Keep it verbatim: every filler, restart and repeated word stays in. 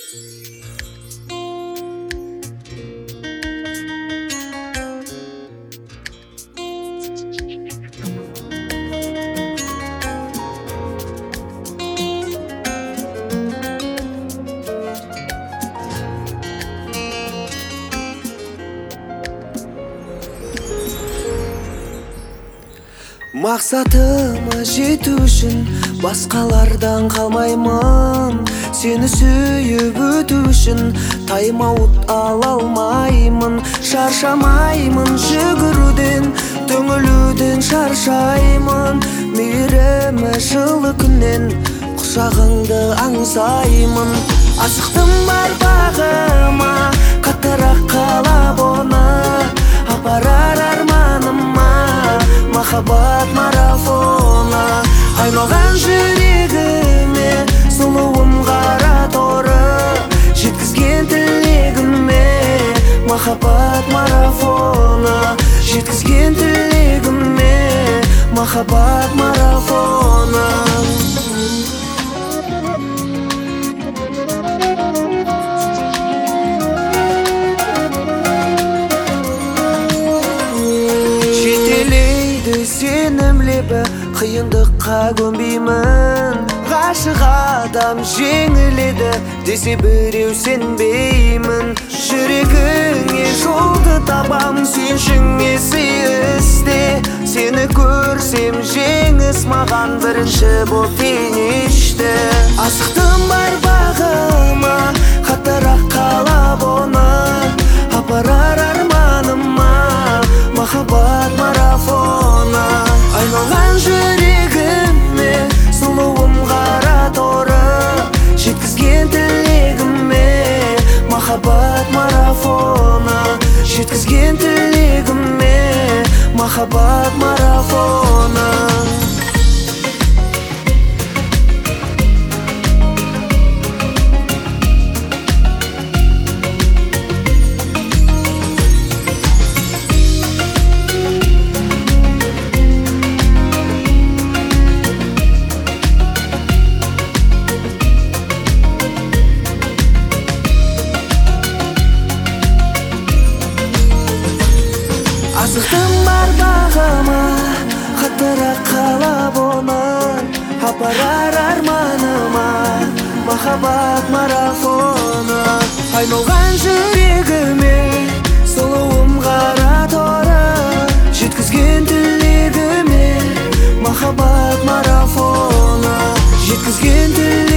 Мақсатыма жету үшін басқалардан қалмаймын. Сені сүйіп өту үшін таймаут ала алмаймын. Шаршамаймын жүгіруден, түңілуден шаршаймын. Мейірімі жылы күннен құшағыңды аңсаймын. Асықтым бар бағыма, қаттырақ қалап оны апарар арманыма. Махаббат марафона айналған жүрегіме, сұлуым қара торы жеткізген тілегіме. Махаббат марафона жеткізген тілегіме. Махаббат марафона. Сенім лебі қиындыққа көнбеймін. Ғашық адам жеңіледі десе біреу сенбеймін. Жүрегіңе жолды табам, сен жеңесі істе. Сені көрсем жеңіс маған бірінші бол финиште. Асықтым бар бағыма, қаттырақ қалап оны апарар арманыма. Махаббат марафона айналған жүрегіме, сұлуым қара торы жеткізген тілегіме. Махаббат марафона жеткізген тілегіме. Махаббат марафона. Асықтым бар бағыма, қаттырақ қалап оны апарар арманыма. Махаббат марафона айналған жүрегіме, сұлуым қара торы жеткізген тілегіме. Махаббат марафона жеткізген тілегіме.